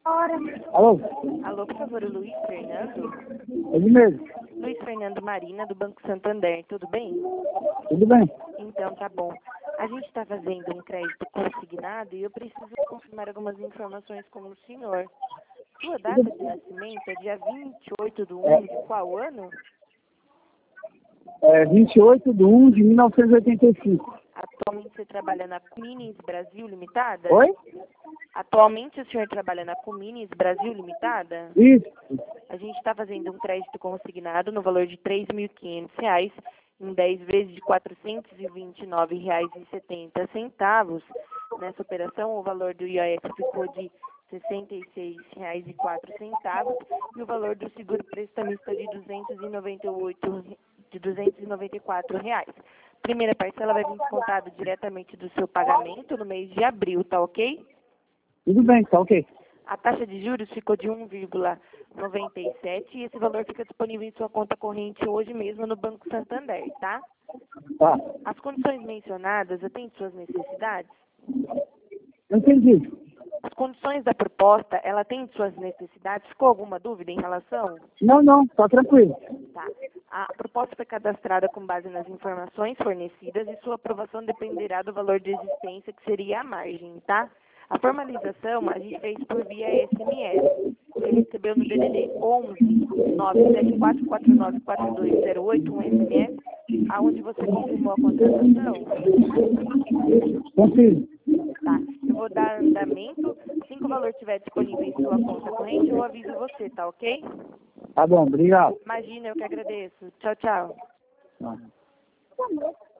Alô? Alô, por favor, o Luiz Fernando? Ele mesmo. Luiz Fernando Marina, do Banco Santander, tudo bem? Tudo bem? Então, tá bom. A gente está fazendo um crédito consignado e eu preciso confirmar algumas informações com o senhor. Sua data de nascimento é dia 28/1 de qual ano? 28/1/1985. Atualmente você trabalha na Cuminis Brasil Limitada? Oi? Atualmente o senhor trabalha na Cuminis Brasil Limitada? Isso. A gente está fazendo um crédito consignado no valor de R$ 3.500 em 10 vezes de R$ 429,70. Nessa operação, o valor do IOF ficou de R$ 66,04 e o valor do seguro prestamista de R$ 294 reais. Primeira parcela vai vir descontado diretamente do seu pagamento no mês de abril, tá ok? Tudo bem, tá ok. A taxa de juros ficou de 1,97 e esse valor fica disponível em sua conta corrente hoje mesmo no Banco Santander, tá? Tá. As condições mencionadas atendem suas necessidades? Eu entendi. As condições da proposta, ela atende suas necessidades? Ficou alguma dúvida em relação? Não, tá tranquilo. Tá. A proposta foi cadastrada com base nas informações fornecidas e sua aprovação dependerá do valor de existência, que seria a margem, tá? A formalização a gente fez por via SMS. Você recebeu no DDD 11 974494208 um SMS, aonde você confirmou a contratação? Confio. Tá. Eu vou dar andamento. Assim que o valor estiver disponível em sua conta corrente, eu aviso você, tá ok? Tá bom, obrigado. Imagina, eu que agradeço. Tchau, tchau. Tá.